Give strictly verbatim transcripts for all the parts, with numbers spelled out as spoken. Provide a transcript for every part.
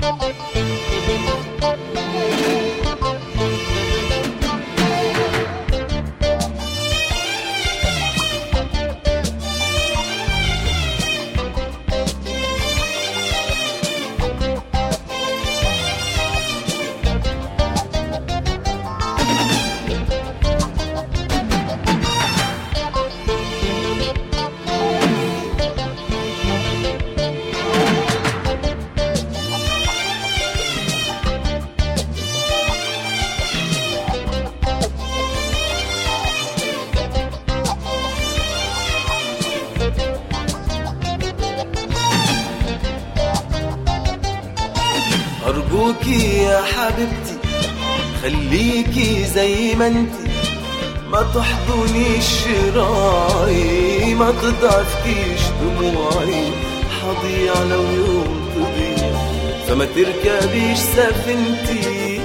أرجوكي يا حبيبتي خليكي زي ما انتي، ما تحضنيش شراعي، ما تضعفكيش دموعي، حضيع لو يوم تضيع فما تركبيش سفينتي.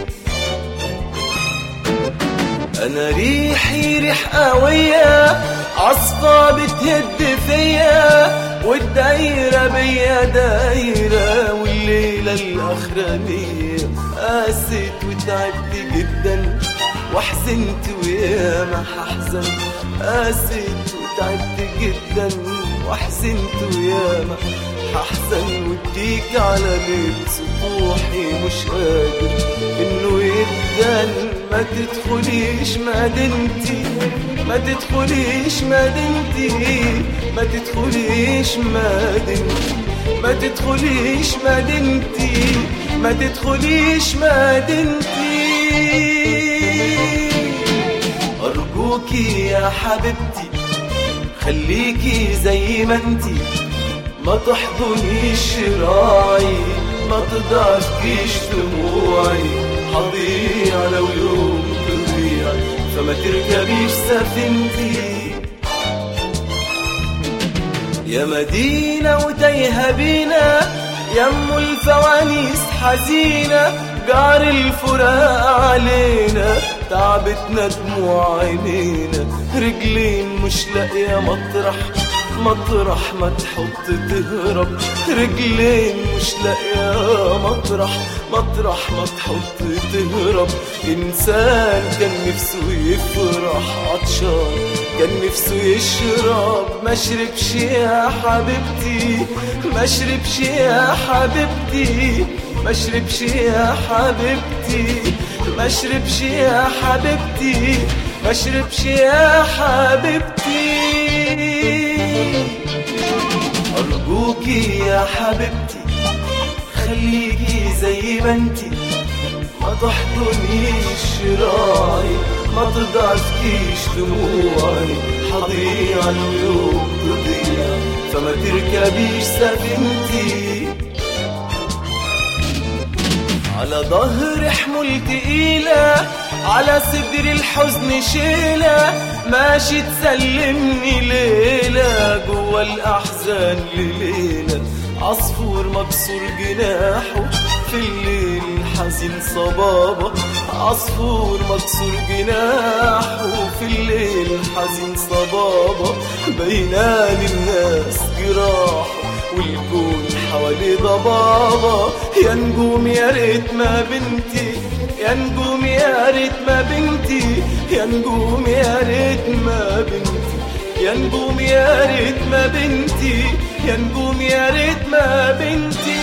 أنا ريحي ريح قوية، عصفة بتهد فيا، والدايرة بيا دايرة، والليلة الأخرانية قاسيت وتعبت جدا وحزنت وياما هحزن، قاسيت وتعبت جدا وحزنت وياما هحزن، واديك على ليل سطوحي مش قادر انه يدن. ما تدخليش مدينتي، ما تدخليش مدينتي، ما تدخليش مدينتي، ما تدخليش مدينتي، ما تدخليش مدينتي. أرجوكي يا حبيبتي خليكي زي ما انتي، ما تحضنيش شراعي، ما تضعفكيش دموعي، حضيع لو يوم تضيع فما تركبيش سفينتي. يا مدينة وتايهة بينا، يم الفوانيس حزينة، جعر الفراق علينا، تعبتنا دموع عينينا، رجلين مش لاقية مطرح، مطرح ما تحط تهرب، رجلين مش لاقية مطرح، مطرح ما تحط تهرب. إنسان كان نفسه يفرح عطشان، كان نفسه يشرب، ما شربش يا حبيبتي، ما شربش يا حبيبتي، ما شربش يا حبيبتي، ما شربش يا حبيبتي، ما شربش يا حبيبتي. أرجوكي يا حبيبتي خليكي زي ما انتي، ما تحضنيش شراعي، ما تضعفكيش دموعي، حضيع لو يوم تضيع فما تركبيش سفينتي. على ظهر حمول تقيلة، على صدر الحزن شيلة، ماشي تسلمني ليلة جوا الأحزان لليلة. عصفور مكسور جناحه في الليل حزين صبابة، عصفور مكسور جناحه في الليل حزين صبابة، بينال الناس جراحه والكون حوالي ضبابة. يا نجوم يا ريت ما بنتي، يا نجوم يا ريت ما بنتي، يا نجوم يا ريت ما بنتي، يا نجوم يا ريت ما بنتي، يا نجوم يا ريت ما بنتي.